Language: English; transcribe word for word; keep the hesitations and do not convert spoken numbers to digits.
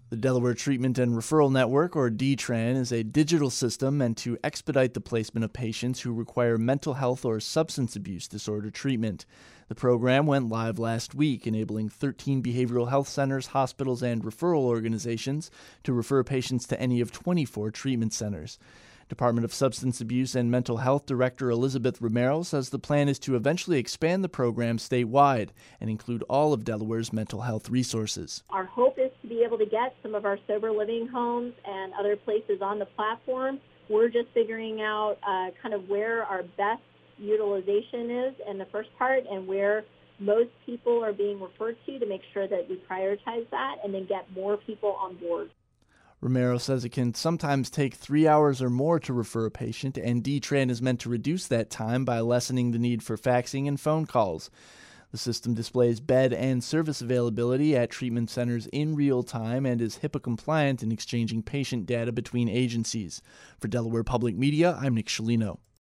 The Delaware Treatment and Referral Network, or D TRAN, is a digital system meant to expedite the placement of patients who require mental health or substance abuse disorder treatment. The program went live last week, enabling thirteen behavioral health centers, hospitals, and referral organizations to refer patients to any of twenty-four treatment centers. Department of Substance Abuse and Mental Health Director Elizabeth Romero says the plan is to eventually expand the program statewide and include all of Delaware's mental health resources. Our hope is to be able to get some of our sober living homes and other places on the platform. We're just figuring out uh, kind of where our best utilization is in the first part and where most people are being referred to to make sure that we prioritize that and then get more people on board. Romero says it can sometimes take three hours or more to refer a patient, and D TRAN is meant to reduce that time by lessening the need for faxing and phone calls. The system displays bed and service availability at treatment centers in real time and is HIPAA compliant in exchanging patient data between agencies. For Delaware Public Media, I'm Nick Scialino.